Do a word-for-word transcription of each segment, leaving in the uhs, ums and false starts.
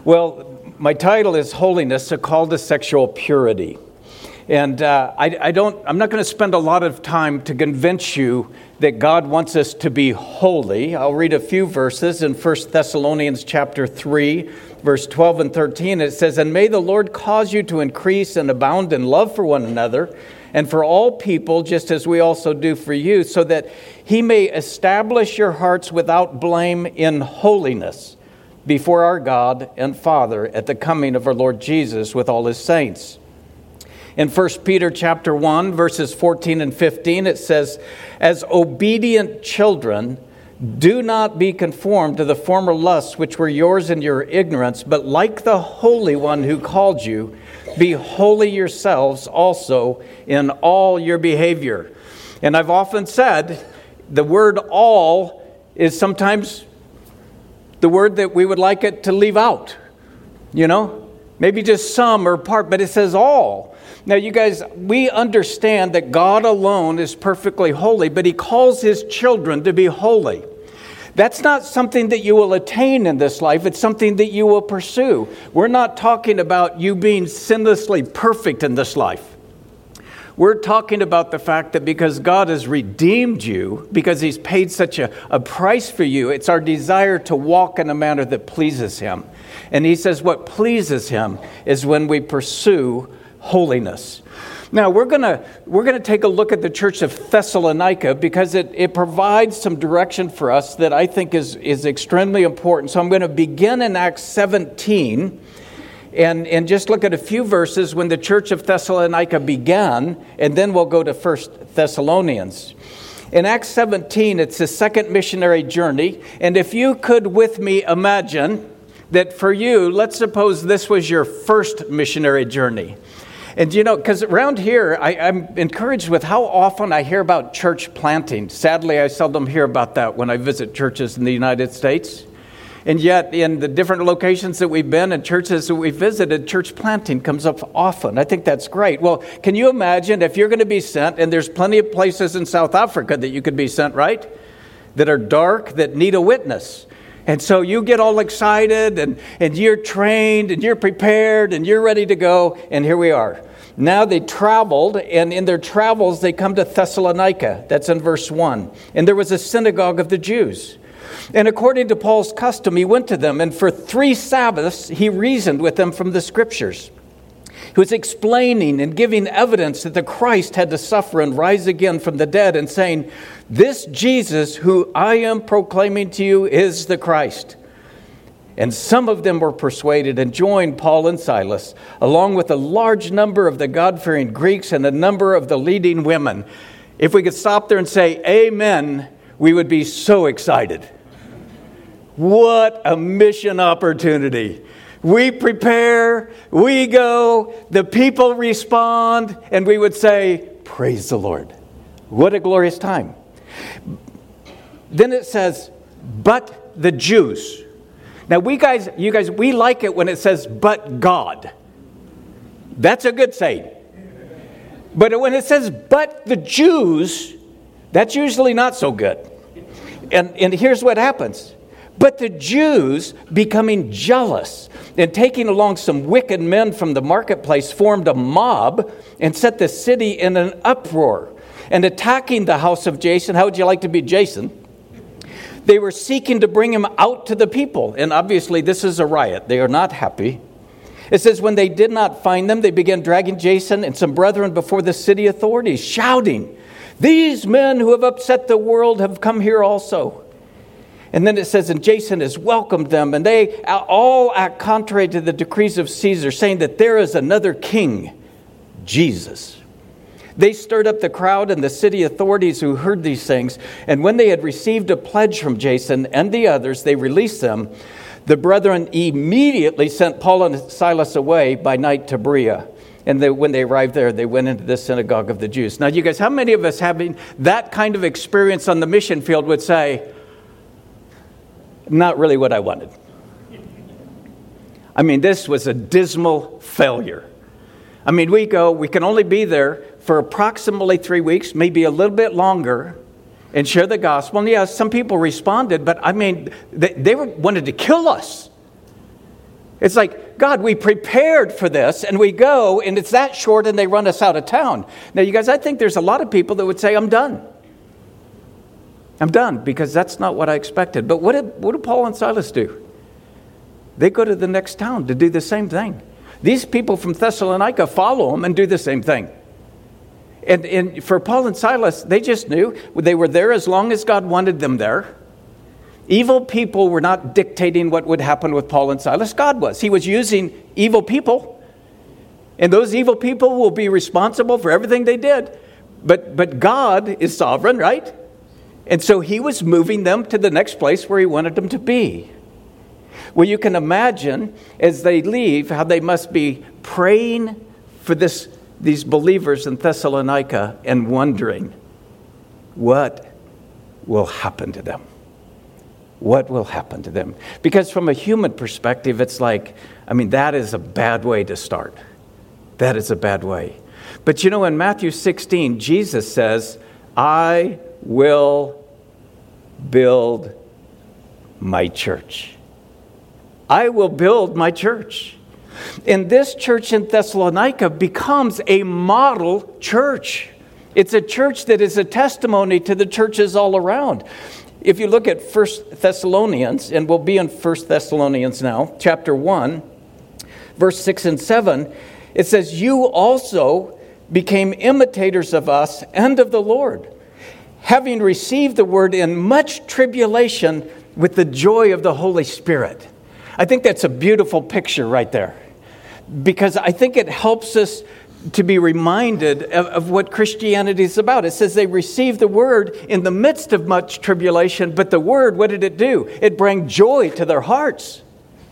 Well, my title is Holiness, a Call to Sexual Purity. And uh, I, I don't, I'm not going to spend a lot of time to convince you that God wants us to be holy. I'll read a few verses in First Thessalonians chapter three, verse twelve and thirteen. It says, "And may the Lord cause you to increase and abound in love for one another, and for all people, just as we also do for you, so that he may establish your hearts without blame in holiness before our God and Father at the coming of our Lord Jesus with all his saints." In First Peter chapter one, verses fourteen and fifteen, it says, "As obedient children, do not be conformed to the former lusts which were yours in your ignorance, but like the Holy One who called you, be holy yourselves also in all your behavior." And I've often said the word all is sometimes the word that we would like it to leave out. You know, maybe just some or part, but it says all. Now, you guys, we understand that God alone is perfectly holy, but he calls his children to be holy. That's not something that you will attain in this life. It's something that you will pursue. We're not talking about you being sinlessly perfect in this life. We're talking about the fact that because God has redeemed you, because he's paid such a, a price for you, it's our desire to walk in a manner that pleases him. And he says what pleases him is when we pursue holiness. Now, we're going to we're going to take a look at the church of Thessalonica because it, it provides some direction for us that I think is, is extremely important. So I'm going to begin in Acts seventeen and, and just look at a few verses when the church of Thessalonica began, and then we'll go to First Thessalonians. In Acts seventeen, it's the second missionary journey, and if you could with me imagine that for you, let's suppose this was your first missionary journey. And you know, because around here, I, I'm encouraged with how often I hear about church planting. Sadly, I seldom hear about that when I visit churches in the United States. And yet, in the different locations that we've been and churches that we've visited, church planting comes up often. I think that's great. Well, can you imagine if you're going to be sent, and there's plenty of places in South Africa that you could be sent, right? That are dark, that need a witness. And so you get all excited and, and you're trained and you're prepared and you're ready to go. And here we are. Now they traveled, and in their travels they come to Thessalonica. That's in verse one. And there was a synagogue of the Jews. And according to Paul's custom, he went to them. And for three Sabbaths he reasoned with them from the scriptures. He was explaining and giving evidence that the Christ had to suffer and rise again from the dead, and saying, "This Jesus who I am proclaiming to you is the Christ." And some of them were persuaded and joined Paul and Silas, along with a large number of the God-fearing Greeks and a number of the leading women. If we could stop there and say amen, we would be so excited. What a mission opportunity. We prepare, we go, the people respond, and we would say, praise the Lord. What a glorious time. Then it says, but the Jews. Now we guys, you guys, we like it when it says, but God. That's a good saying. But when it says, but the Jews, that's usually not so good. And, and here's what happens. But the Jews, becoming jealous and taking along some wicked men from the marketplace, formed a mob and set the city in an uproar. And attacking the house of Jason, how would you like to be Jason? They were seeking to bring him out to the people. And obviously this is a riot. They are not happy. It says, when they did not find them, they began dragging Jason and some brethren before the city authorities, shouting, "These men who have upset the world have come here also." And then it says, and Jason has welcomed them, and they all act contrary to the decrees of Caesar, saying that there is another king, Jesus. They stirred up the crowd and the city authorities who heard these things, and when they had received a pledge from Jason and the others, they released them. The brethren immediately sent Paul and Silas away by night to Berea. And they, when they arrived there, they went into the synagogue of the Jews. Now, you guys, how many of us having that kind of experience on the mission field would say, not really what I wanted? I mean, this was a dismal failure. I mean, we go, we can only be there for approximately three weeks, maybe a little bit longer, and share the gospel. And yeah, some people responded, but I mean, they, they were, wanted to kill us. It's like, God, we prepared for this, and we go, and it's that short, and they run us out of town. Now, you guys, I think there's a lot of people that would say, I'm done. I'm done, because that's not what I expected. But what did, what did Paul and Silas do? They go to the next town to do the same thing. These people from Thessalonica follow them and do the same thing. And, and for Paul and Silas, they just knew they were there as long as God wanted them there. Evil people were not dictating what would happen with Paul and Silas. God was. He was using evil people. And those evil people will be responsible for everything they did. But, but God is sovereign, right? And so he was moving them to the next place where he wanted them to be. Well, you can imagine as they leave how they must be praying for this, these believers in Thessalonica and wondering what will happen to them. What will happen to them? Because from a human perspective, it's like, I mean, that is a bad way to start. That is a bad way. But you know, in Matthew sixteen, Jesus says, I will build my church. I will build my church. And this church in Thessalonica becomes a model church. It's a church that is a testimony to the churches all around. If you look at First Thessalonians, and we'll be in First Thessalonians now, chapter one, verse six and seven, it says, you also became imitators of us and of the Lord, having received the word in much tribulation with the joy of the Holy Spirit. I think that's a beautiful picture right there, because I think it helps us to be reminded of, of what Christianity is about. It says they received the word in the midst of much tribulation, but the word, what did it do? It brought joy to their hearts.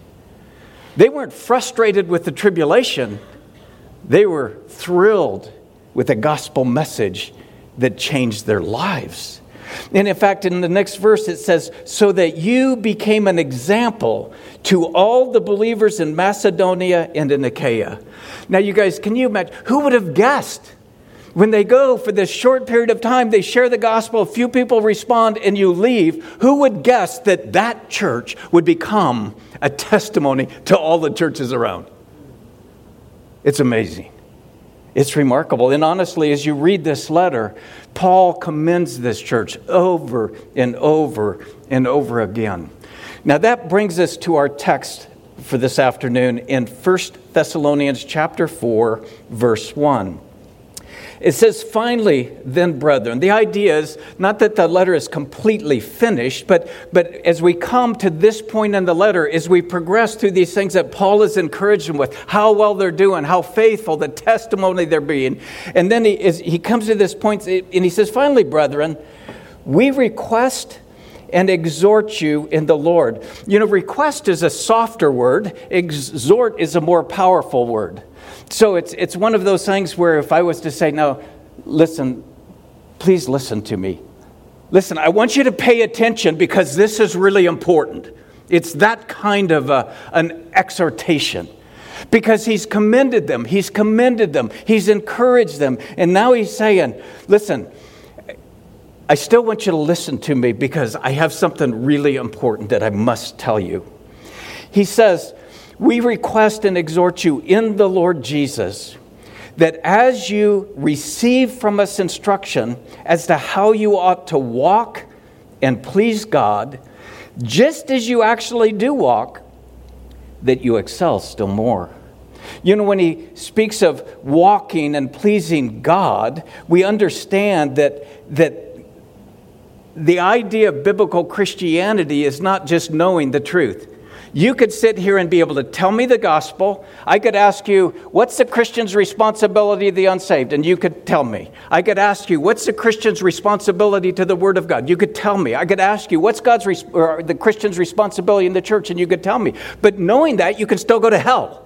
They weren't frustrated with the tribulation. They were thrilled with the gospel message that changed their lives. And in fact, in the next verse, it says, so that you became an example to all the believers in Macedonia and in Achaia. Now, you guys, can you imagine? Who would have guessed? When they go for this short period of time, they share the gospel, a few people respond, and you leave. Who would guess that that church would become a testimony to all the churches around? It's amazing. It's remarkable. And honestly, as you read this letter, Paul commends this church over and over and over again. Now that brings us to our text for this afternoon in First Thessalonians chapter four, verse one. It says, finally, then, brethren. The idea is not that the letter is completely finished, but, but as we come to this point in the letter, as we progress through these things that Paul is encouraging with, how well they're doing, how faithful, the testimony they're being. And then he, is, he comes to this point and he says, finally, brethren, we request and exhort you in the Lord. You know, request is a softer word. Exhort is a more powerful word. So it's it's one of those things where if I was to say, no, listen, please listen to me. Listen, I want you to pay attention because this is really important. It's that kind of a, an exhortation. Because he's commended them. He's commended them. He's encouraged them. And now he's saying, listen, I still want you to listen to me because I have something really important that I must tell you. He says, we request and exhort you in the Lord Jesus that as you receive from us instruction as to how you ought to walk and please God, just as you actually do walk, that you excel still more. You know, when he speaks of walking and pleasing God, we understand that that the idea of biblical Christianity is not just knowing the truth. You could sit here and be able to tell me the gospel. I could ask you, what's the Christian's responsibility of the unsaved? And you could tell me. I could ask you, what's the Christian's responsibility to the Word of God? You could tell me. I could ask you, what's God's res- or the Christian's responsibility in the church? And you could tell me. But knowing that, you can still go to hell.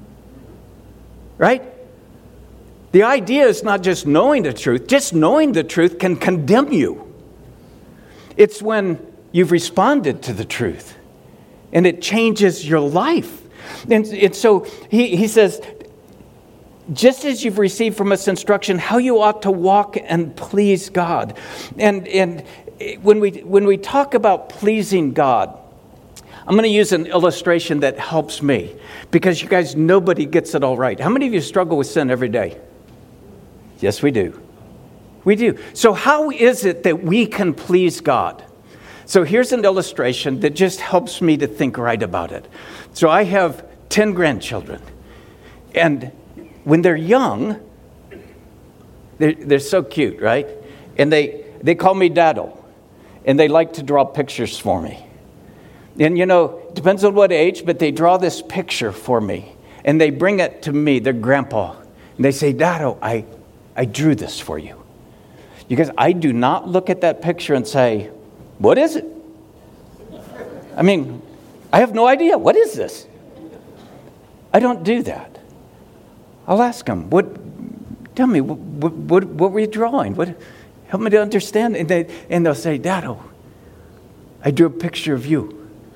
Right? The idea is not just knowing the truth. Just knowing the truth can condemn you. It's when you've responded to the truth. And it changes your life. And, and so he, he says, just as you've received from us instruction, how you ought to walk and please God. And, and when we, when we talk about pleasing God, I'm going to use an illustration that helps me because you guys, nobody gets it all right. How many of you struggle with sin every day? Yes, we do. We do. So how is it that we can please God? So here's an illustration that just helps me to think right about it. So I have ten grandchildren. And when they're young, they're, they're so cute, right? And they, they call me Daddle. And they like to draw pictures for me. And, you know, it depends on what age, but they draw this picture for me. And they bring it to me, their grandpa. And they say, Dado, I, I drew this for you. Because I do not look at that picture and say, what is it? I mean, I have no idea. What is this? I don't do that. I'll ask them, what, tell me, what, what, what were you drawing? What, help me to understand. And, they, and they'll say, Dado, I drew a picture of you.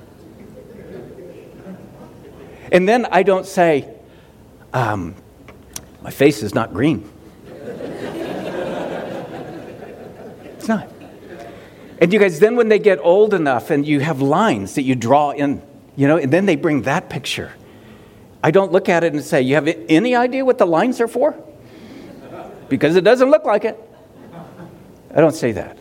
And then I don't say, um, my face is not green. It's not. And you guys, then when they get old enough and you have lines that you draw in, you know, and then they bring that picture. I don't look at it and say, you have any idea what the lines are for? Because it doesn't look like it. I don't say that.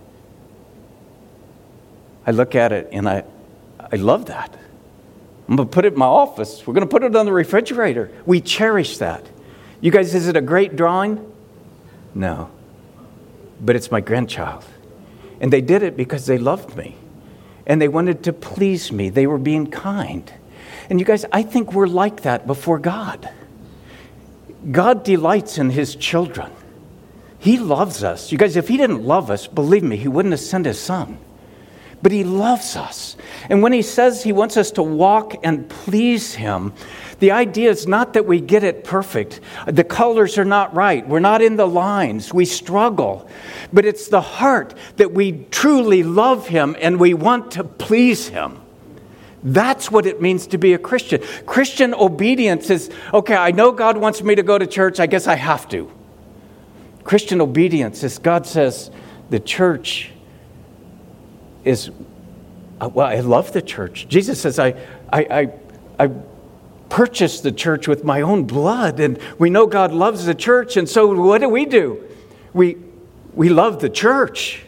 I look at it and I, I love that. I'm going to put it in my office. We're going to put it on the refrigerator. We cherish that. You guys, is it a great drawing? No. But it's my grandchild. And they did it because they loved me. And they wanted to please me. They were being kind. And you guys, I think we're like that before God. God delights in his children. He loves us. You guys, if he didn't love us, believe me, he wouldn't have sent his son. But he loves us. And when he says he wants us to walk and please him, the idea is not that we get it perfect. The colors are not right. We're not in the lines. We struggle. But it's the heart that we truly love him and we want to please him. That's what it means to be a Christian. Christian obedience is, okay, I know God wants me to go to church. I guess I have to. Christian obedience is God says the church is, well, I love the church. Jesus says, I, I, I, I purchased the church with my own blood, and we know God loves the church, and so what do we do? We, we love the church.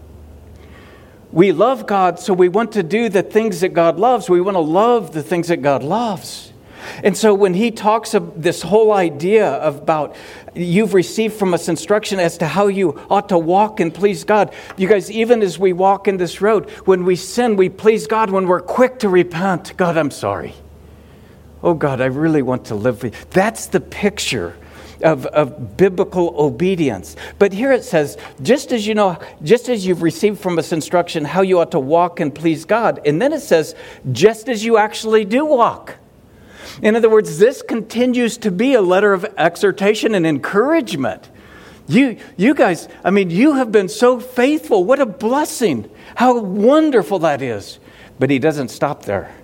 We love God, so we want to do the things that God loves. We want to love the things that God loves. And so when he talks of this whole idea about you've received from us instruction as to how you ought to walk and please God. You guys, even as we walk in this road, when we sin, we please God. When we're quick to repent, God, I'm sorry. Oh God, I really want to live for you. That's the picture of, of biblical obedience. But here it says, just as you know, just as you've received from us instruction how you ought to walk and please God. And then it says, just as you actually do walk. In other words, this continues to be a letter of exhortation and encouragement. You, you guys, I mean, you have been so faithful. What a blessing. How wonderful that is. But he doesn't stop there.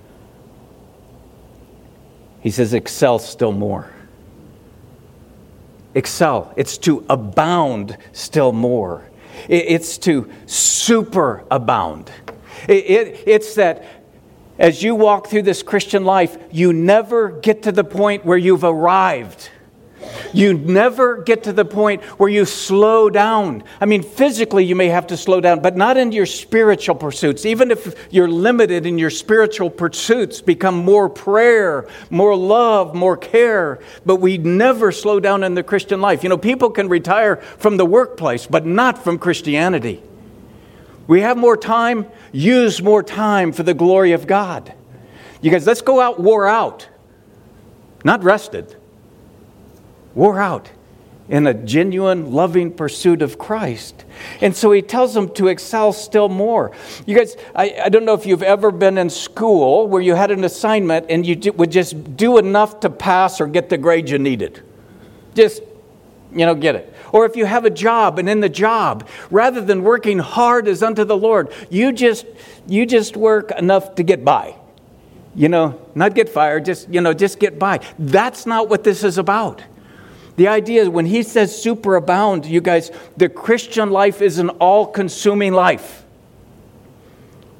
He says, excel still more. Excel. It's to abound still more. It's to superabound. It, it, it's that as you walk through this Christian life, you never get to the point where you've arrived. You never get to the point where you slow down. I mean, physically you may have to slow down, but not in your spiritual pursuits. Even if you're limited in your spiritual pursuits, become more prayer, more love, more care. But we never slow down in the Christian life. You know, people can retire from the workplace, but not from Christianity. We have more time, use more time for the glory of God. You guys, let's go out wore out, not rested. Wore out in a genuine, loving pursuit of Christ. And so he tells them to excel still more. You guys, I, I don't know if you've ever been in school where you had an assignment and you would just do enough to pass or get the grade you needed. Just, you know, get it. Or if you have a job and in the job, rather than working hard as unto the Lord, you just you just work enough to get by. You know, not get fired, just, you know, just get by. That's not what this is about. The idea is when he says superabound, you guys, the Christian life is an all-consuming life.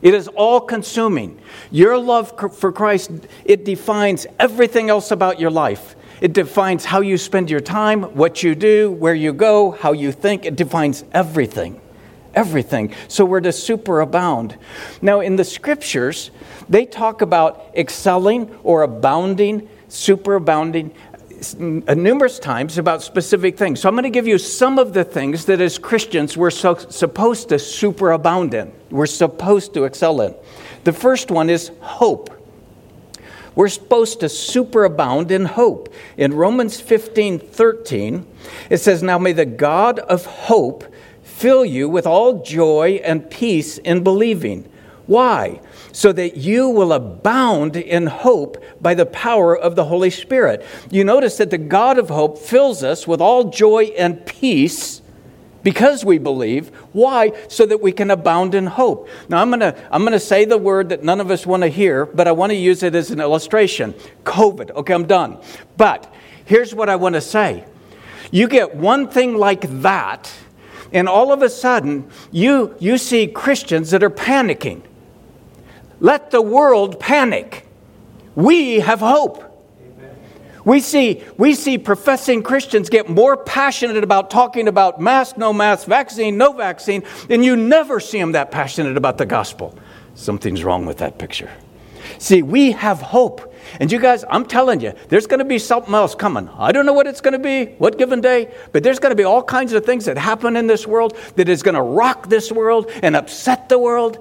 It is all-consuming. Your love for Christ, it defines everything else about your life. It defines how you spend your time, what you do, where you go, how you think. It defines everything. Everything. So we're to superabound. Now, in the Scriptures, they talk about excelling or abounding, superabounding, numerous times about specific things. So I'm going to give you some of the things that as Christians we're so, supposed to superabound in. We're supposed to excel in. The first one is hope. We're supposed to superabound in hope. In Romans fifteen thirteen, it says, "Now may the God of hope fill you with all joy and peace in believing." Why? So that you will abound in hope by the power of the Holy Spirit. You notice that the God of hope fills us with all joy and peace because we believe. Why? So that we can abound in hope. Now I'm going to I'm going to say the word that none of us want to hear, but I want to use it as an illustration. COVID. Okay, I'm done. But here's what I want to say. You get one thing like that, and all of a sudden you you see Christians that are panicking. Let the world panic. We have hope. Amen. We see, we see professing Christians get more passionate about talking about mask, no mask, vaccine, no vaccine, and you never see them that passionate about the gospel. Something's wrong with that picture. See, we have hope. And you guys, I'm telling you, there's going to be something else coming. I don't know what it's going to be, what given day, but there's going to be all kinds of things that happen in this world that is going to rock this world and upset the world.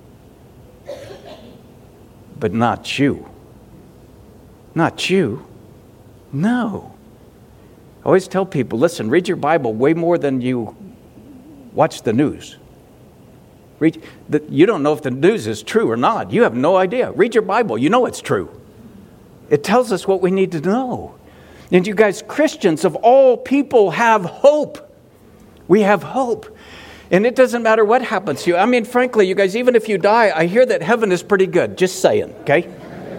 But not you. Not you. No. I always tell people, listen, read your Bible way more than you watch the news. Read, the, you don't know if the news is true or not. You have no idea. Read your Bible. You know it's true. It tells us what we need to know. And you guys, Christians of all people have hope. We have hope. And it doesn't matter what happens to you. I mean, frankly, you guys, even if you die, I hear that heaven is pretty good. Just saying, okay?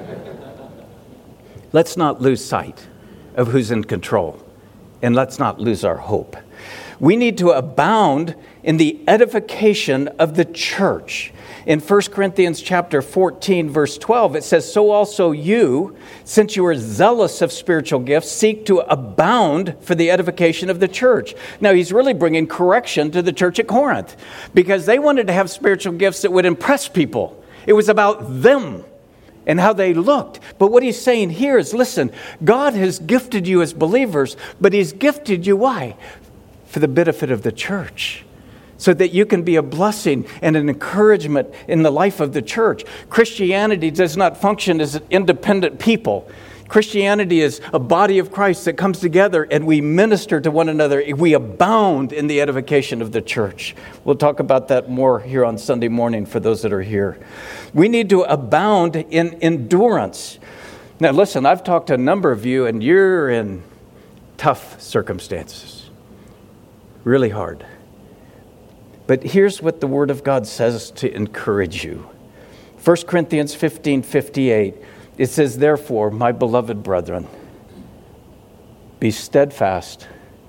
Let's not lose sight of who's in control. And let's not lose our hope. We need to abound in the edification of the church. In First Corinthians chapter fourteen, verse twelve, it says, "So also you, since you are zealous of spiritual gifts, seek to abound for the edification of the church." Now, he's really bringing correction to the church at Corinth because they wanted to have spiritual gifts that would impress people. It was about them and how they looked. But what he's saying here is, listen, God has gifted you as believers, but he's gifted you, why? For the benefit of the church. So that you can be a blessing and an encouragement in the life of the church. Christianity does not function as an independent people. Christianity is a body of Christ that comes together and we minister to one another. We abound in the edification of the church. We'll talk about that more here on Sunday morning for those that are here. We need to abound in endurance. Now listen, I've talked to a number of you and you're in tough circumstances. Really hard. But here's what the Word of God says to encourage you. First Corinthians fifteen fifty-eight, it says, "Therefore, my beloved brethren, be steadfast,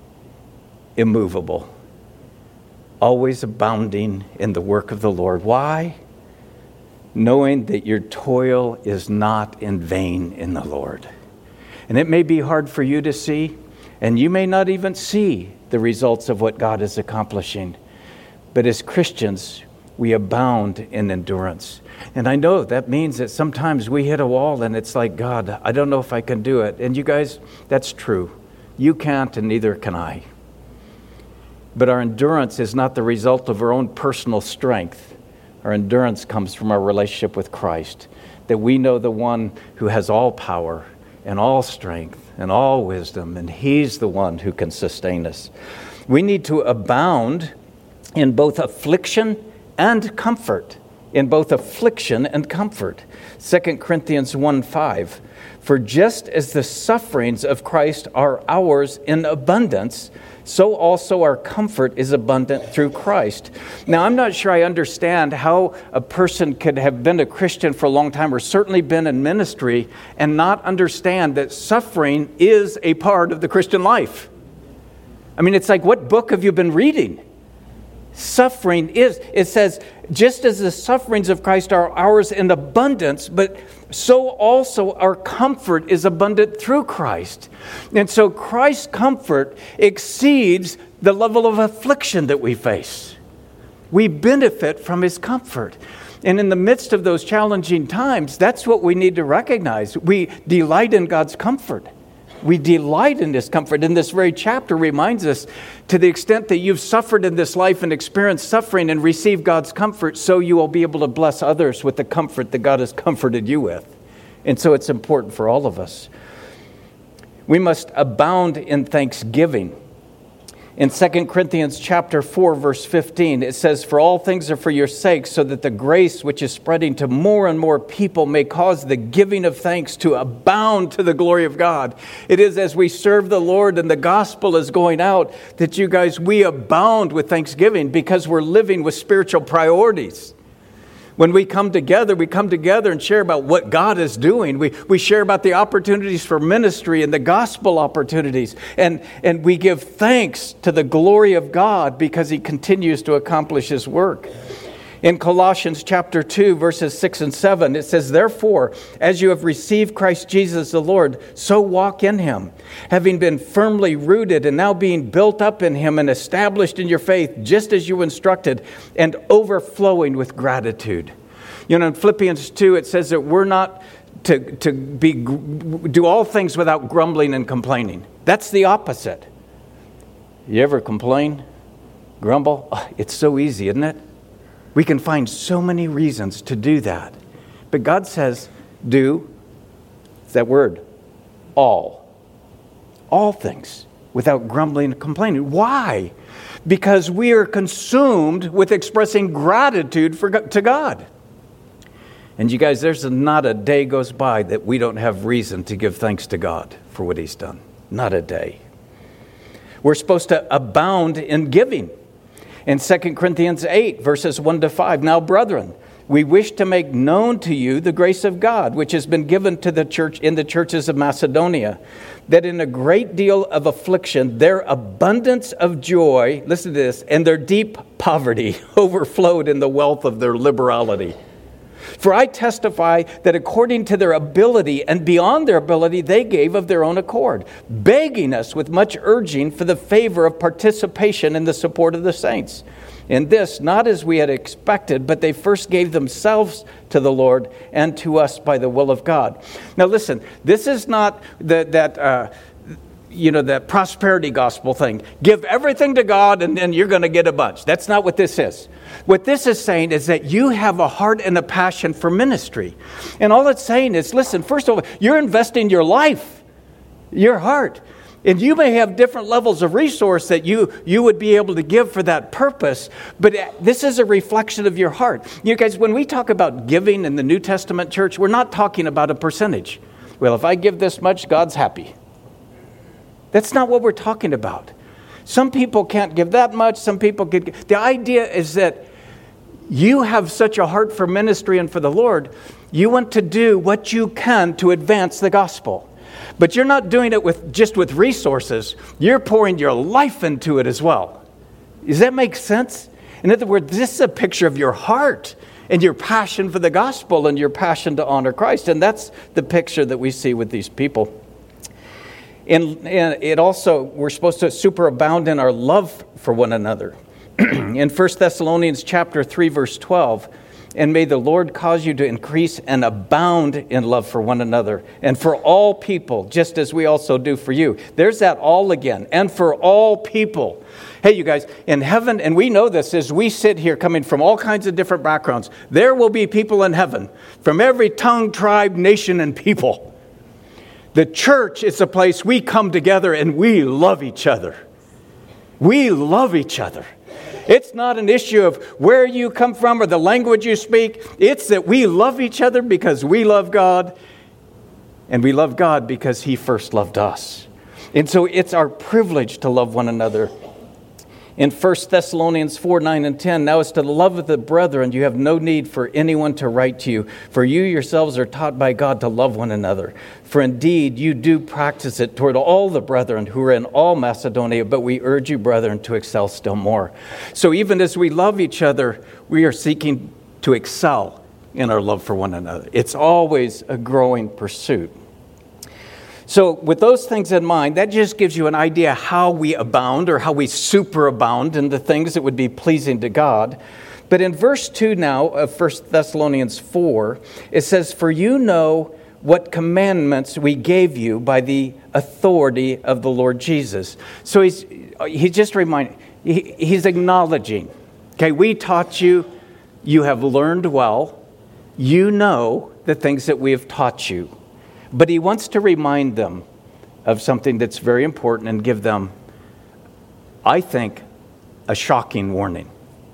immovable, always abounding in the work of the Lord." Why? Knowing that your toil is not in vain in the Lord. And it may be hard for you to see, and you may not even see the results of what God is accomplishing. But as Christians, we abound in endurance. And I know that means that sometimes we hit a wall and it's like, God, I don't know if I can do it. And you guys, that's true. You can't and neither can I. But our endurance is not the result of our own personal strength. Our endurance comes from our relationship with Christ. That we know the one who has all power and all strength and all wisdom. And he's the one who can sustain us. We need to abound in both affliction and comfort. In both affliction and comfort. Second Corinthians one five. "For just as the sufferings of Christ are ours in abundance, so also our comfort is abundant through Christ." Now, I'm not sure I understand how a person could have been a Christian for a long time or certainly been in ministry and not understand that suffering is a part of the Christian life. I mean, it's like, what book have you been reading? suffering is. It says, just as the sufferings of Christ are ours in abundance, but so also our comfort is abundant through Christ. And so Christ's comfort exceeds the level of affliction that we face. We benefit from his comfort. And in the midst of those challenging times, that's what we need to recognize. We delight in God's comfort. We delight in this comfort. And this very chapter reminds us, to the extent that you've suffered in this life and experienced suffering and received God's comfort, so you will be able to bless others with the comfort that God has comforted you with. And so it's important for all of us. We must abound in thanksgiving. In Second Corinthians chapter four, verse fifteen, it says, "For all things are for your sake, so that the grace which is spreading to more and more people may cause the giving of thanks to abound to the glory of God." It is as we serve the Lord and the gospel is going out that you guys, we abound with thanksgiving because we're living with spiritual priorities. When we come together, we come together and share about what God is doing. We, we share about the opportunities for ministry and the gospel opportunities. And, and we give thanks to the glory of God because he continues to accomplish his work. In Colossians chapter two, verses six and seven, it says, "Therefore, as you have received Christ Jesus the Lord, so walk in him, having been firmly rooted and now being built up in him and established in your faith, just as you were instructed, and overflowing with gratitude." You know, in Philippians two, it says that we're not to, to be do all things without grumbling and complaining. That's the opposite. You ever complain? Grumble? Oh, it's so easy, isn't it? We can find so many reasons to do that. But God says, do, it's that word, all. All things, without grumbling and complaining. Why? Because we are consumed with expressing gratitude for, to God. And you guys, there's not a day goes by that we don't have reason to give thanks to God for what he's done. Not a day. We're supposed to abound in giving. In Second Corinthians eight, verses one to five, "Now, brethren, we wish to make known to you the grace of God, which has been given to the church in the churches of Macedonia, that in a great deal of affliction, their abundance of joy," listen to this, "and their deep poverty overflowed in the wealth of their liberality. For I testify that according to their ability and beyond their ability, they gave of their own accord, begging us with much urging for the favor of participation in the support of the saints. In this, not as we had expected, but they first gave themselves to the Lord and to us by the will of God." Now listen, this is not the, that... Uh, you know, that prosperity gospel thing. Give everything to God and then you're going to get a bunch. That's not what this is. What this is saying is that you have a heart and a passion for ministry. And all it's saying is, listen, first of all, you're investing your life, your heart. And you may have different levels of resource that you, you would be able to give for that purpose, but this is a reflection of your heart. You guys, when we talk about giving in the New Testament church, we're not talking about a percentage. Well, if I give this much, God's happy. That's not what we're talking about. Some people can't give that much. Some people can. The idea is that you have such a heart for ministry and for the Lord. You want to do what you can to advance the gospel. But you're not doing it with just with resources. You're pouring your life into it as well. Does that make sense? In other words, this is a picture of your heart and your passion for the gospel and your passion to honor Christ. And that's the picture that we see with these people. And, and it also, we're supposed to superabound in our love for one another. In First Thessalonians chapter three, verse twelve, "And may the Lord cause you to increase and abound in love for one another and for all people, just as we also do for you." There's that all again. And for all people. Hey, you guys, in heaven, and we know this as we sit here coming from all kinds of different backgrounds, there will be people in heaven from every tongue, tribe, nation, and people. The church is a place we come together and we love each other. We love each other. It's not an issue of where you come from or the language you speak. It's that we love each other because we love God. And we love God because he first loved us. And so it's our privilege to love one another. In First Thessalonians four, nine, and ten, now as to the love of the brethren, you have no need for anyone to write to you, for you yourselves are taught by God to love one another. For indeed, you do practice it toward all the brethren who are in all Macedonia, but we urge you, brethren, to excel still more. So even as we love each other, we are seeking to excel in our love for one another. It's always a growing pursuit. So with those things in mind, that just gives you an idea how we abound or how we superabound in the things that would be pleasing to God. But in verse two now of First Thessalonians four, it says, for you know what commandments we gave you by the authority of the Lord Jesus. So he's he's just reminding, he, he's acknowledging, okay, we taught you, you have learned well, you know the things that we have taught you. But he wants to remind them of something that's very important and give them, I think, a shocking warning.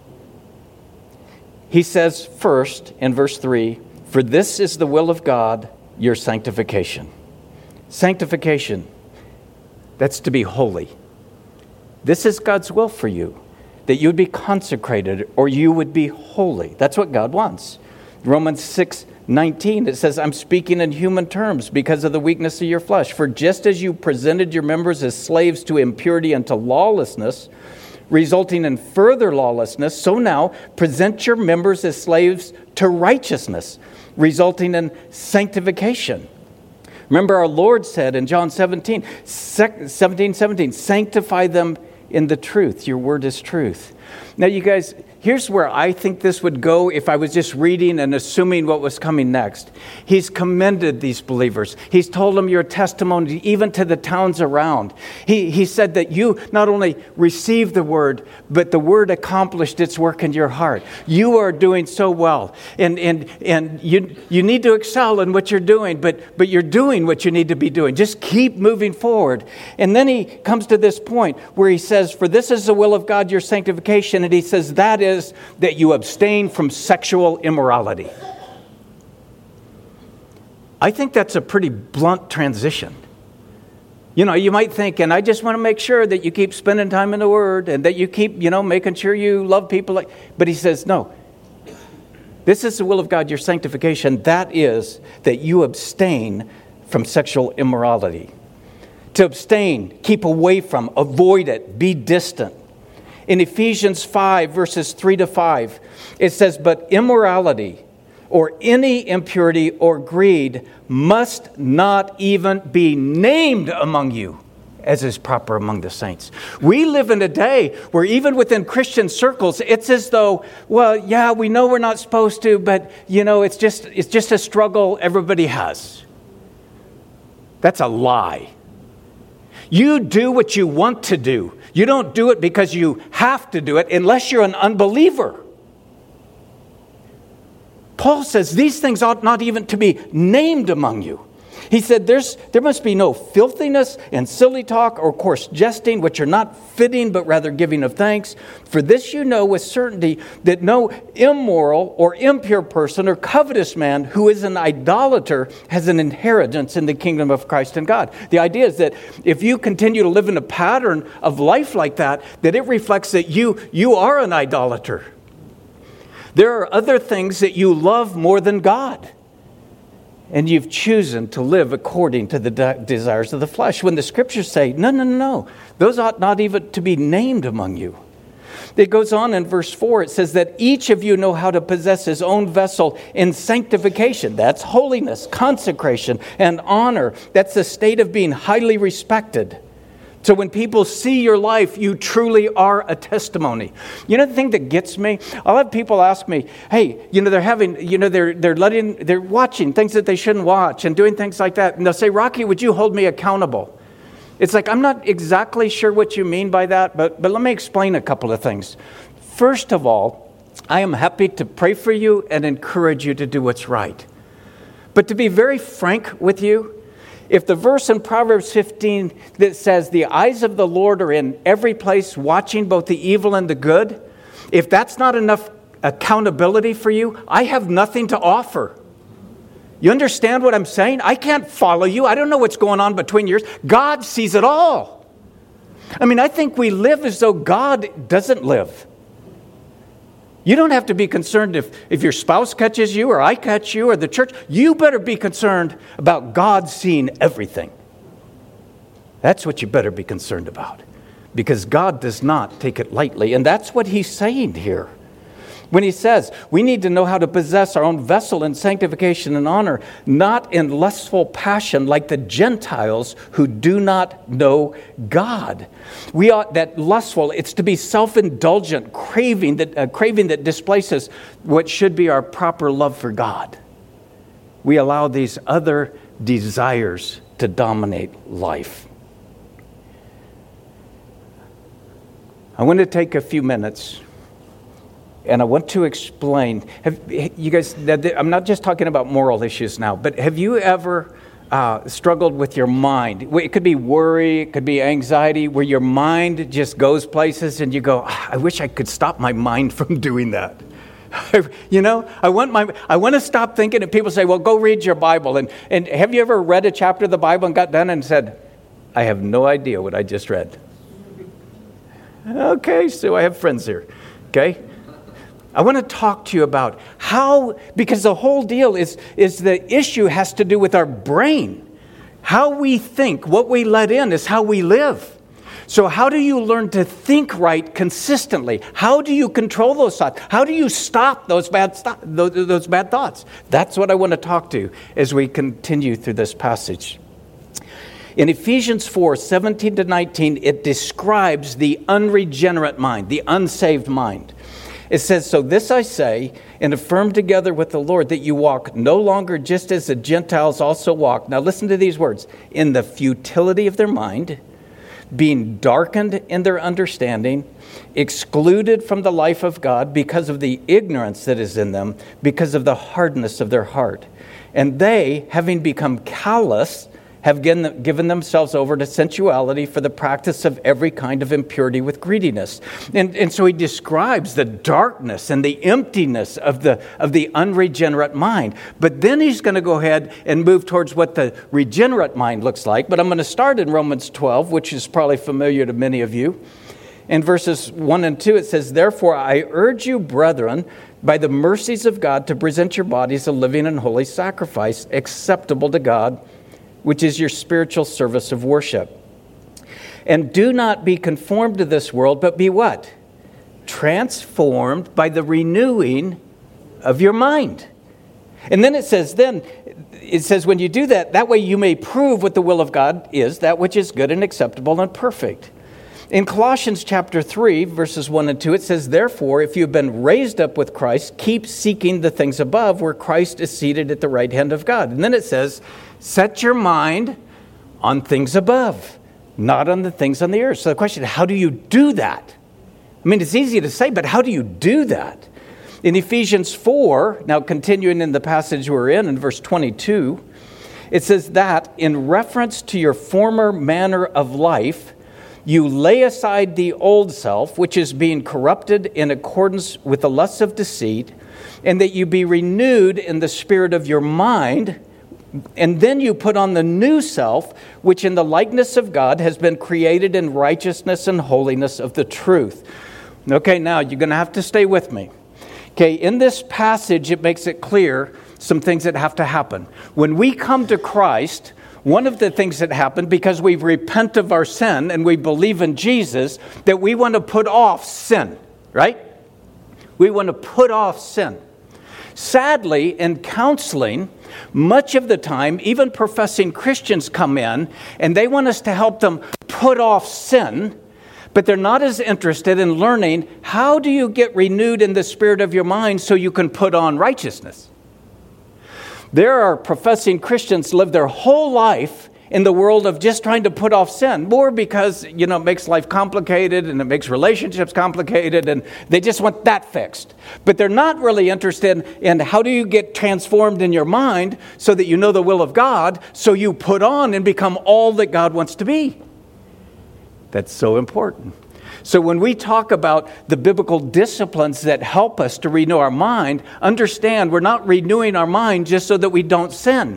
He says first in verse three, for this is the will of God, your sanctification. Sanctification, that's to be holy. This is God's will for you, that you would be consecrated or you would be holy. That's what God wants. Romans six nineteen, it says, I'm speaking in human terms because of the weakness of your flesh. For just as you presented your members as slaves to impurity and to lawlessness, resulting in further lawlessness, so now present your members as slaves to righteousness, resulting in sanctification. Remember our Lord said in John seventeen, seventeen, seventeen, sanctify them in the truth. Your word is truth. Now, you guys, here's where I think this would go if I was just reading and assuming what was coming next. He's commended these believers. He's told them your testimony even to the towns around. He, he said that you not only received the word, but the word accomplished its work in your heart. You are doing so well. And and and you you need to excel in what you're doing, but, but you're doing what you need to be doing. Just keep moving forward. And then he comes to this point where he says, for this is the will of God, your sanctification. And he says that is that you abstain from sexual immorality. I think that's a pretty blunt transition. You know, you might think, and I just want to make sure that you keep spending time in the Word and that you keep, you know, making sure you love people. Like, but he says, no, this is the will of God, your sanctification. That is that you abstain from sexual immorality. To abstain, keep away from, avoid it, be distant. In Ephesians five, verses three to five, it says, but immorality or any impurity or greed must not even be named among you, as is proper among the saints. We live in a day where even within Christian circles, it's as though, well, yeah, we know we're not supposed to, but, you know, it's just it's just a struggle everybody has. That's a lie. You do what you want to do. You don't do it because you have to do it unless you're an unbeliever. Paul says these things ought not even to be named among you. He said there's there must be no filthiness and silly talk or coarse jesting, which are not fitting, but rather giving of thanks. For this you know with certainty that no immoral or impure person or covetous man who is an idolater has an inheritance in the kingdom of Christ and God. The idea is that if you continue to live in a pattern of life like that, that it reflects that you you are an idolater. There are other things that you love more than God. And you've chosen to live according to the de- desires of the flesh. When the scriptures say, no, no, no, no, those ought not even to be named among you. It goes on in verse four, it says that each of you know how to possess his own vessel in sanctification. That's holiness, consecration, and honor. That's the state of being highly respected. So when people see your life, you truly are a testimony. You know the thing that gets me? I'll have people ask me, hey, you know, they're having, you know, they're they're letting, they're watching things that they shouldn't watch and doing things like that. And they'll say, Rocky, would you hold me accountable? It's like, I'm not exactly sure what you mean by that, but, but let me explain a couple of things. First of all, I am happy to pray for you and encourage you to do what's right. But to be very frank with you, if the verse in Proverbs fifteen that says the eyes of the Lord are in every place watching both the evil and the good, if that's not enough accountability for you, I have nothing to offer. You understand what I'm saying? I can't follow you. I don't know what's going on between yours. God sees it all. I mean, I think we live as though God doesn't live. You don't have to be concerned if, if your spouse catches you or I catch you or the church. You better be concerned about God seeing everything. That's what you better be concerned about, because God does not take it lightly. And that's what he's saying here. When he says we need to know how to possess our own vessel in sanctification and honor, not in lustful passion like the Gentiles who do not know God. We ought, that lustful, it's to be self-indulgent, craving that, uh, craving that displaces what should be our proper love for God. We allow these other desires to dominate life. I want to take a few minutes and I want to explain. Have you guys, I'm not just talking about moral issues now, but have you ever uh, struggled with your mind? It could be worry, it could be anxiety, where your mind just goes places and you go, I wish I could stop my mind from doing that. You know, I want my, I want to stop thinking, and people say, well, go read your Bible. And, and have you ever read a chapter of the Bible and got done and said, I have no idea what I just read? Okay, so I have friends here, okay? I want to talk to you about how, because the whole deal is, is the issue has to do with our brain. How we think, what we let in is how we live. So how do you learn to think right consistently? How do you control those thoughts? How do you stop those bad, st- those, those bad thoughts? That's what I want to talk to as we continue through this passage. In Ephesians four, seventeen to nineteen, it describes the unregenerate mind, the unsaved mind. It says, so this I say, and affirm together with the Lord, that you walk no longer just as the Gentiles also walk. Now listen to these words. In the futility of their mind, being darkened in their understanding, excluded from the life of God because of the ignorance that is in them, because of the hardness of their heart. And they, having become callous, have given themselves over to sensuality for the practice of every kind of impurity with greediness. And, and so he describes the darkness and the emptiness of the, of the unregenerate mind. But then he's going to go ahead and move towards what the regenerate mind looks like. But I'm going to start in Romans twelve, which is probably familiar to many of you. In verses one and two, it says, therefore I urge you, brethren, by the mercies of God, to present your bodies a living and holy sacrifice, acceptable to God, which is your spiritual service of worship. And do not be conformed to this world, but be what? Transformed by the renewing of your mind. And then it says, then, it says, when you do that, that way you may prove what the will of God is, that which is good and acceptable and perfect. In Colossians chapter three, verses one and two, it says, therefore, if you've been raised up with Christ, keep seeking the things above, where Christ is seated at the right hand of God. And then it says, set your mind on things above, not on the things on the earth. So the question, how do you do that? I mean, it's easy to say, but how do you do that? In Ephesians four, now continuing in the passage we're in, in verse twenty-two, it says that in reference to your former manner of life, you lay aside the old self, which is being corrupted in accordance with the lusts of deceit, and that you be renewed in the spirit of your mind. And then you put on the new self, which in the likeness of God has been created in righteousness and holiness of the truth. Okay, now you're going to have to stay with me. Okay, in this passage, it makes it clear some things that have to happen. When we come to Christ, one of the things that happen, because we repent of our sin and we believe in Jesus, that we want to put off sin, right? We want to put off sin. Sadly, in counseling, much of the time, even professing Christians come in and they want us to help them put off sin, but they're not as interested in learning how do you get renewed in the spirit of your mind so you can put on righteousness. There are professing Christians live their whole life in the world of just trying to put off sin, more because, you know, it makes life complicated and it makes relationships complicated and they just want that fixed. But they're not really interested in how do you get transformed in your mind so that you know the will of God, so you put on and become all that God wants to be. That's so important. So when we talk about the biblical disciplines that help us to renew our mind, understand we're not renewing our mind just so that we don't sin.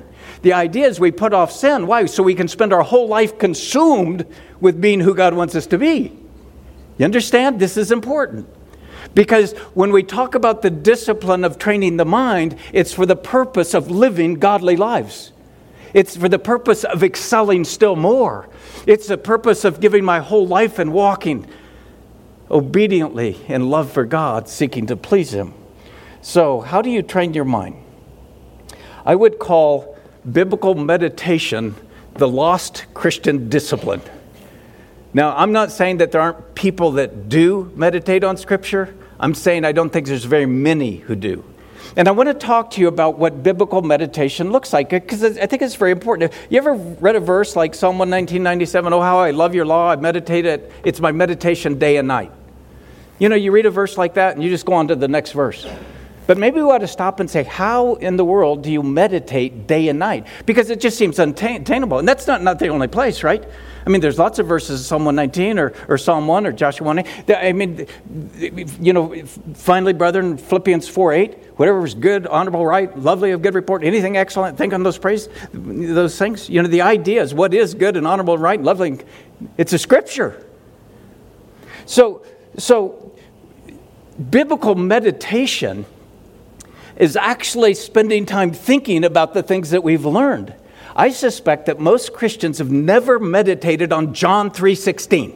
The idea is we put off sin. Why? So we can spend our whole life consumed with being who God wants us to be. You understand? This is important. Because when we talk about the discipline of training the mind, it's for the purpose of living godly lives. It's for the purpose of excelling still more. It's the purpose of giving my whole life and walking obediently in love for God, seeking to please Him. So, how do you train your mind? I would call biblical meditation the lost Christian discipline. Now, I'm not saying that there aren't people that do meditate on Scripture. I'm saying I don't think there's very many who do. And I want to talk to you about what biblical meditation looks like, because I think it's very important. You ever read a verse like Psalm one nineteen, ninety-seven, oh, how I love your law, I meditate it, it's my meditation day and night. You know, you read a verse like that and you just go on to the next verse. But maybe we ought to stop and say, how in the world do you meditate day and night? Because it just seems unattainable. And that's not, not the only place, right? I mean, there's lots of verses, Psalm one nineteen or, or Psalm one or Joshua one eight. I mean, you know, finally, brethren, Philippians four eight, whatever is good, honorable, right, lovely, of good report, anything excellent, think on those praise, those things. You know, the idea is what is good and honorable, right, and lovely. It's a scripture. So, so biblical meditation is actually spending time thinking about the things that we've learned. I suspect that most Christians have never meditated on John three sixteen.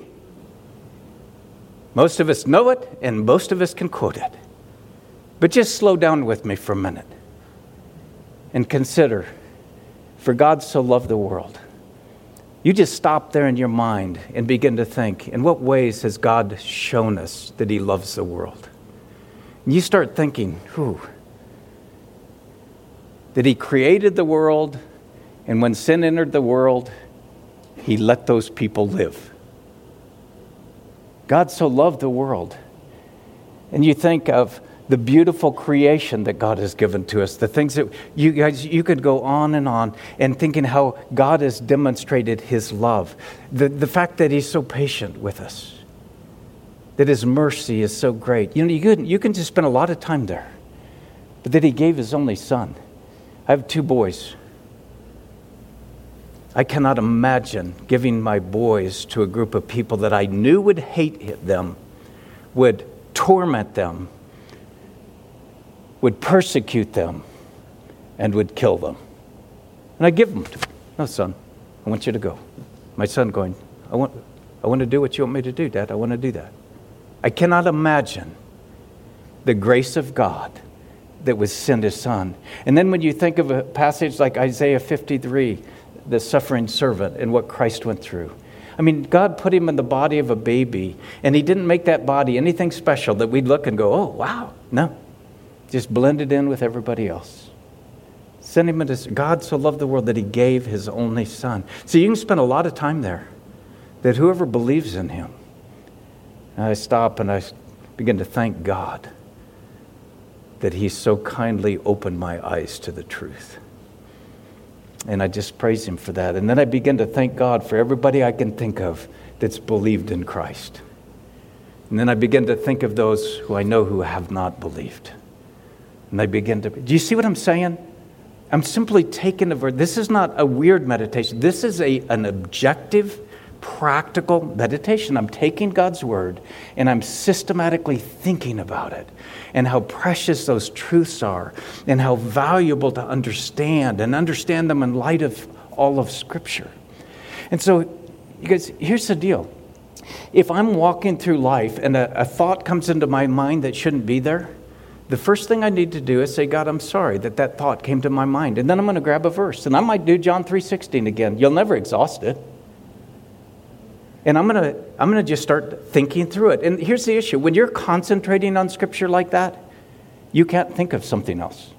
Most of us know it, and most of us can quote it. But just slow down with me for a minute and consider, for God so loved the world. You just stop there in your mind and begin to think, in what ways has God shown us that He loves the world? And you start thinking, whew, that He created the world, and when sin entered the world, He let those people live. God so loved the world. And you think of the beautiful creation that God has given to us, the things that you guys, you could go on and on and thinking how God has demonstrated His love. The, the fact that He's so patient with us, that His mercy is so great. You know, you can, you can just spend a lot of time there. But that He gave His only Son. I have two boys. I cannot imagine giving my boys to a group of people that I knew would hate them, would torment them, would persecute them, and would kill them. And I give them to them. No, son, I want you to go. My son going, I want, I want to do what you want me to do, Dad. I want to do that. I cannot imagine the grace of God that would send His Son. And then when you think of a passage like Isaiah fifty-three, the suffering servant and what Christ went through. I mean, God put Him in the body of a baby, and He didn't make that body anything special that we'd look and go, oh, wow. No. Just blended in with everybody else. Send Him into, God so loved the world that He gave His only Son. So you can spend a lot of time there, that whoever believes in Him. And I stop and I begin to thank God that He so kindly opened my eyes to the truth. And I just praise Him for that. And then I begin to thank God for everybody I can think of that's believed in Christ. And then I begin to think of those who I know who have not believed. And I begin to, do you see what I'm saying? I'm simply taking the word. This is not a weird meditation. This is a an objective, practical meditation. I'm taking God's word and I'm systematically thinking about it and how precious those truths are and how valuable to understand and understand them in light of all of Scripture. And so, you guys, here's the deal. If I'm walking through life and a, a thought comes into my mind that shouldn't be there, the first thing I need to do is say, God, I'm sorry that that thought came to my mind. And then I'm going to grab a verse. And I might do John three sixteen again. You'll never exhaust it. And I'm going to I'm going to just start thinking through it. And here's the issue. When you're concentrating on Scripture like that, you can't think of something else.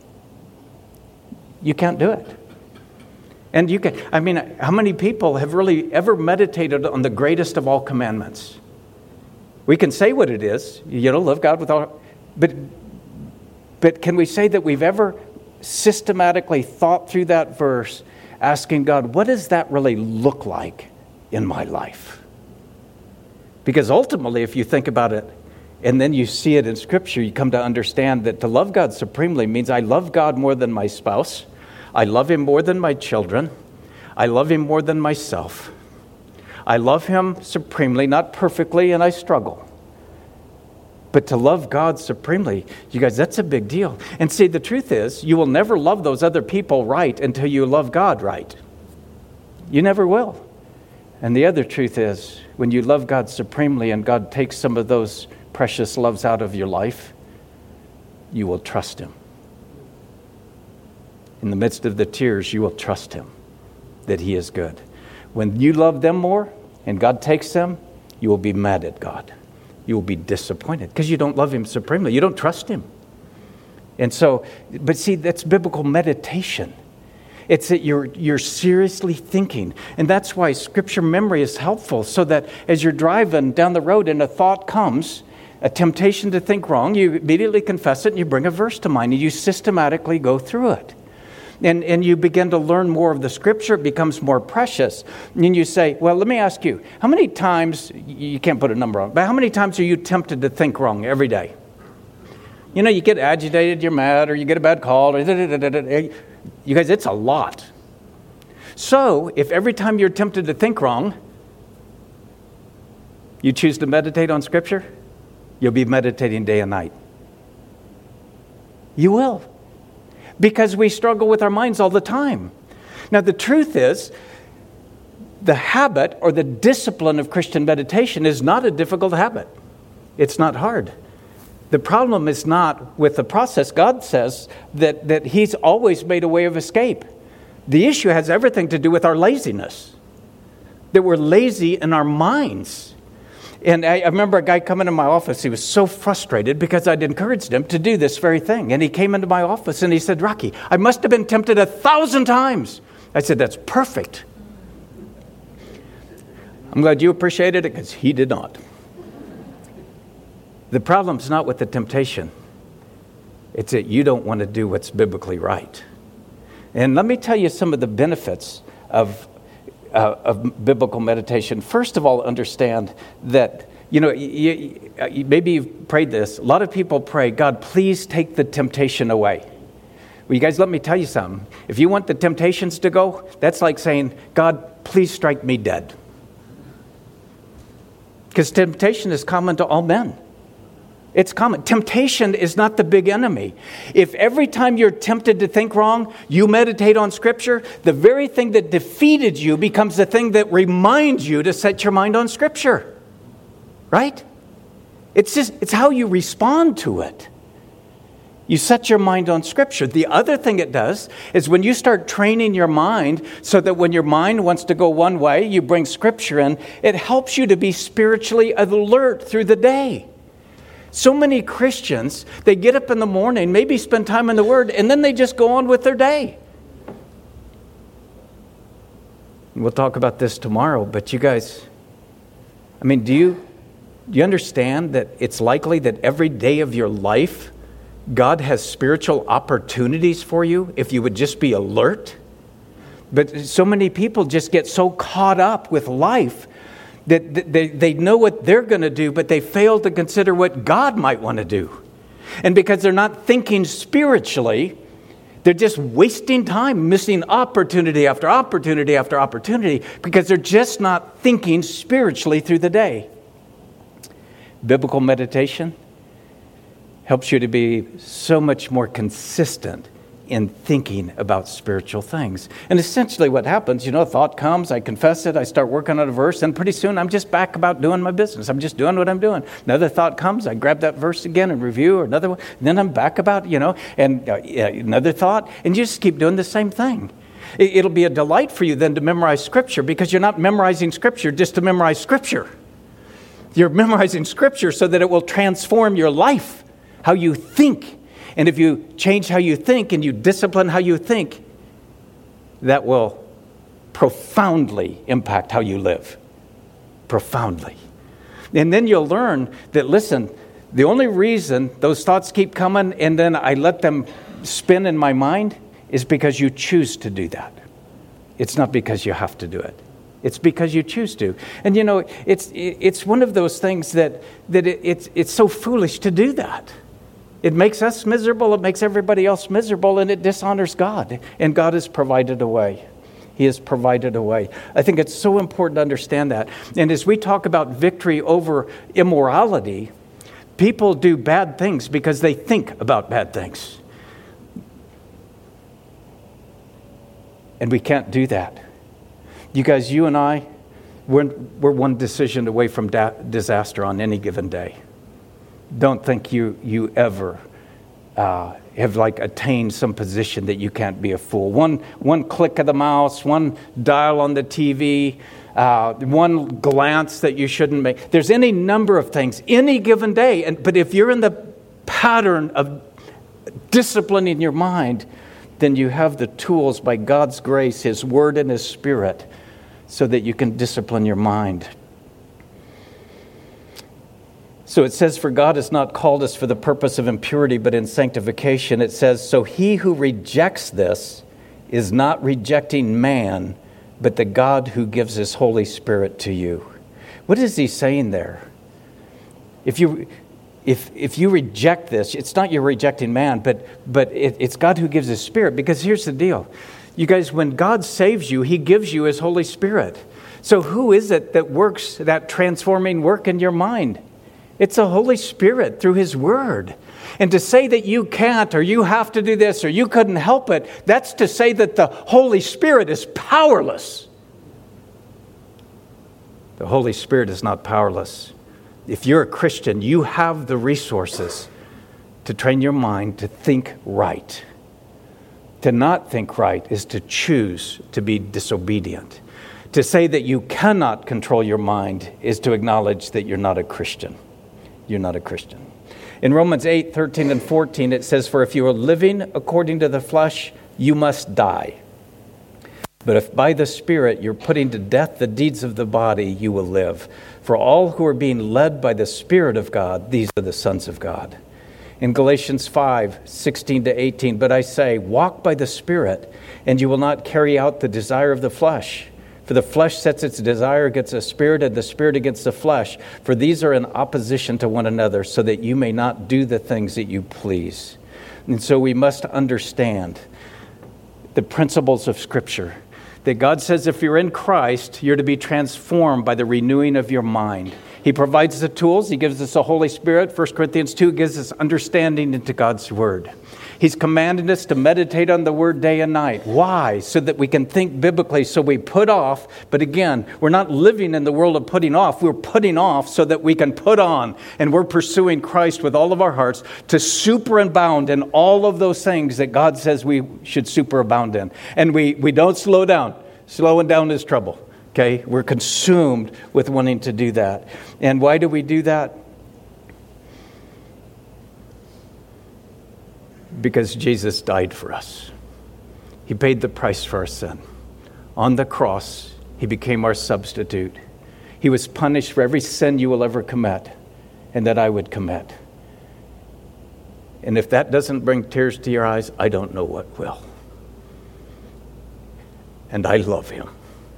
You can't do it. And you can, I mean, how many people have really ever meditated on the greatest of all commandments? We can say what it is, you know, love God with all, but, but can we say that we've ever systematically thought through that verse, asking God, what does that really look like in my life? Because ultimately, if you think about it, and then you see it in Scripture, you come to understand that to love God supremely means I love God more than my spouse. I love him more than my children. I love him more than myself. I love him supremely, not perfectly, and I struggle. But to love God supremely, you guys, that's a big deal. And see, the truth is, you will never love those other people right until you love God right. You never will. And the other truth is, when you love God supremely and God takes some of those precious loves out of your life, you will trust him. In the midst of the tears, you will trust him that he is good. When you love them more and God takes them, you will be mad at God. You will be disappointed because you don't love him supremely. You don't trust him. And so, but see, that's biblical meditation. It's that you're you're seriously thinking. And that's why scripture memory is helpful, so that as you're driving down the road and a thought comes, a temptation to think wrong, you immediately confess it and you bring a verse to mind and you systematically go through it. And, and you begin to learn more of the scripture. It becomes more precious. And you say, well, let me ask you, how many times, you can't put a number on it, but how many times are you tempted to think wrong every day? You know, you get agitated, you're mad, or you get a bad call. Or da, da, da, da, da. You guys, it's a lot. So, if every time you're tempted to think wrong, you choose to meditate on scripture, you'll be meditating day and night. You will. Because we struggle with our minds all the time. Now, the truth is, the habit or the discipline of Christian meditation is not a difficult habit. It's not hard. The problem is not with the process. God says that, that he's always made a way of escape. The issue has everything to do with our laziness. That we're lazy in our minds. And I, I remember a guy coming into my office. He was so frustrated because I'd encouraged him to do this very thing. And he came into my office and he said, Rocky, I must have been tempted a thousand times. I said, that's perfect. I'm glad you appreciated it because he did not. The problem's not with the temptation. It's that you don't want to do what's biblically right. And let me tell you some of the benefits of Uh, of biblical meditation. First of all, understand that, you know, you, you, maybe you've prayed this. A lot of people pray, God, please take the temptation away. Well, you guys, let me tell you something. If you want the temptations to go, that's like saying, God, please strike me dead. Because temptation is common to all men. It's common. Temptation is not the big enemy. If every time you're tempted to think wrong, you meditate on Scripture, the very thing that defeated you becomes the thing that reminds you to set your mind on Scripture. Right? It's just, it's how you respond to it. You set your mind on Scripture. The other thing it does is when you start training your mind so that when your mind wants to go one way, you bring Scripture in, it helps you to be spiritually alert through the day. So many Christians, they get up in the morning, maybe spend time in the Word, and then they just go on with their day. We'll talk about this tomorrow, but you guys, I mean, do you, do you understand that it's likely that every day of your life, God has spiritual opportunities for you if you would just be alert? But so many people just get so caught up with life that they, they know what they're going to do, but they fail to consider what God might want to do. And because they're not thinking spiritually, they're just wasting time, missing opportunity after opportunity after opportunity, because they're just not thinking spiritually through the day. Biblical meditation helps you to be so much more consistent in thinking about spiritual things. And essentially what happens, you know, a thought comes, I confess it, I start working on a verse, and pretty soon I'm just back about doing my business. I'm just doing what I'm doing. Another thought comes, I grab that verse again and review, or another one, and then I'm back about, you know, and uh, yeah, another thought, and you just keep doing the same thing. It, it'll be a delight for you then to memorize Scripture, because you're not memorizing Scripture just to memorize Scripture. You're memorizing Scripture so that it will transform your life, how you think. And if you change how you think and you discipline how you think, that will profoundly impact how you live. Profoundly. And then you'll learn that, listen, the only reason those thoughts keep coming and then I let them spin in my mind is because you choose to do that. It's not because you have to do it. It's because you choose to. And you know, it's it's one of those things that, that it, it's, it's so foolish to do that. It makes us miserable, it makes everybody else miserable, and it dishonors God. And God has provided a way. He has provided a way. I think it's so important to understand that. And as we talk about victory over immorality, people do bad things because they think about bad things. And we can't do that. You guys, you and I, we're, we're one decision away from da- disaster on any given day. Don't think you you ever uh, have like attained some position that you can't be a fool. One one click of the mouse, one dial on the T V, uh, one glance that you shouldn't make. There's any number of things, any given day. And but if you're in the pattern of disciplining your mind, then you have the tools by God's grace, His Word and His Spirit, so that you can discipline your mind. So it says, for God has not called us for the purpose of impurity, but in sanctification. It says, so he who rejects this is not rejecting man, but the God who gives His Holy Spirit to you. What is he saying there? If you if if you reject this, it's not you're rejecting man, but but it, it's God who gives His Spirit. Because here's the deal. You guys, when God saves you, He gives you His Holy Spirit. So who is it that works that transforming work in your mind? It's the Holy Spirit through His Word. And to say that you can't, or you have to do this, or you couldn't help it, that's to say that the Holy Spirit is powerless. The Holy Spirit is not powerless. If you're a Christian, you have the resources to train your mind to think right. To not think right is to choose to be disobedient. To say that you cannot control your mind is to acknowledge that you're not a Christian. You're not a Christian. In Romans eight, thirteen and fourteen, it says, for if you are living according to the flesh, you must die. But if by the Spirit you're putting to death the deeds of the body, you will live. For all who are being led by the Spirit of God, these are the sons of God. In Galatians five, sixteen to eighteen, but I say, walk by the Spirit, and you will not carry out the desire of the flesh. For the flesh sets its desire against the Spirit, and the Spirit against the flesh. For these are in opposition to one another, so that you may not do the things that you please. And so we must understand the principles of Scripture. That God says if you're in Christ, you're to be transformed by the renewing of your mind. He provides the tools. He gives us the Holy Spirit. First Corinthians two gives us understanding into God's Word. He's commanded us to meditate on the Word day and night. Why? So that we can think biblically, so we put off. But again, we're not living in the world of putting off. We're putting off so that we can put on. And we're pursuing Christ with all of our hearts to superabound in all of those things that God says we should superabound in. And we, we don't slow down. Slowing down is trouble. Okay? We're consumed with wanting to do that. And why do we do that? Because Jesus died for us. He paid the price for our sin. On the cross, He became our substitute. He was punished for every sin you will ever commit and that I would commit. And if that doesn't bring tears to your eyes, I don't know what will. And I love Him.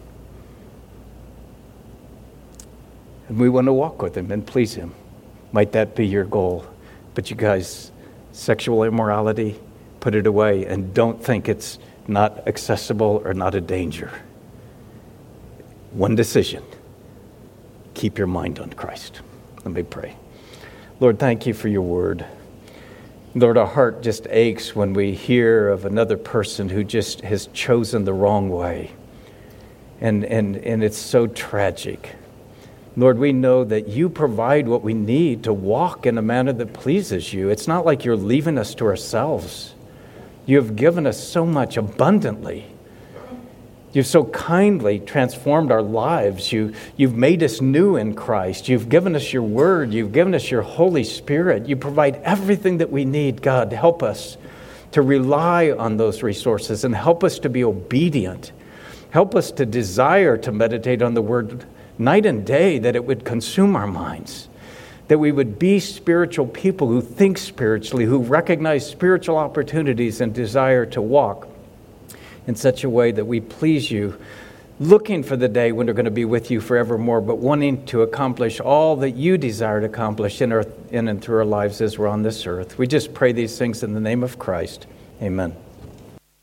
And we want to walk with Him and please Him. Might that be your goal? But you guys, sexual immorality, put it away and don't think it's not accessible or not a danger. One decision. Keep your mind on Christ. Let me pray. Lord, thank You for Your Word. Lord, our heart just aches when we hear of another person who just has chosen the wrong way. And, and, and it's so tragic. Lord, we know that You provide what we need to walk in a manner that pleases You. It's not like You're leaving us to ourselves. You have given us so much abundantly. You've so kindly transformed our lives. You, you've made us new in Christ. You've given us Your Word. You've given us Your Holy Spirit. You provide everything that we need. God, help us to rely on those resources and help us to be obedient. Help us to desire to meditate on the Word night and day, that it would consume our minds, that we would be spiritual people who think spiritually, who recognize spiritual opportunities and desire to walk in such a way that we please You looking for the day when we're going to be with you forevermore, but wanting to accomplish all that you desire to accomplish in, our, in and through our lives as we're on this earth. We just pray these things in the name of Christ. Amen.